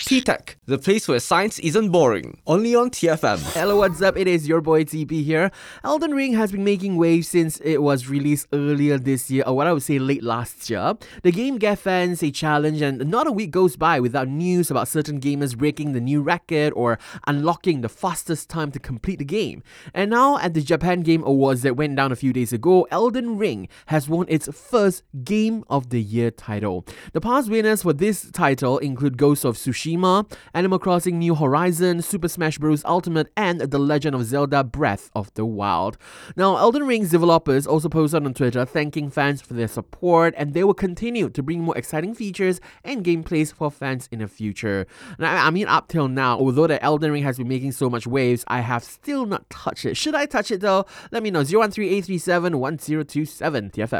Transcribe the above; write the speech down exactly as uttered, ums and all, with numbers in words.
T-Tech, the place where science isn't boring. Only on T F M. Hello, what's up? It is your boy T P here. Elden Ring has been making waves since it was released earlier this year, or what I would say late last year. The game gave fans a challenge, and not a week goes by without news about certain gamers breaking the new record or unlocking the fastest time to complete the game. And now, at the Japan Game Awards that went down a few days ago, Elden Ring has won its first Game of the Year title. The past winners for this title include Ghost of Tsushima, Animal Crossing New Horizons, Super Smash Bros. Ultimate, and The Legend of Zelda Breath of the Wild. Now, Elden Ring's developers also posted on Twitter thanking fans for their support, and they will continue to bring more exciting features and gameplays for fans in the future. Now, I mean, up till now, although the Elden Ring has been making so much waves, I have still not touched it. Should I touch it though? Let me know. zero one three eight three seven one zero two seven T F M.